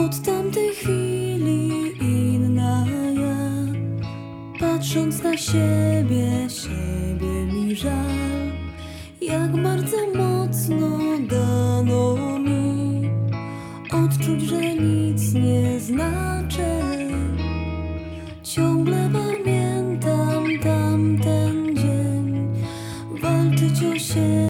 Od tamtej chwili inna ja, patrząc na siebie mi żal. Jak bardzo mocno dano mi odczuć, że nic nie znaczę. Ciągle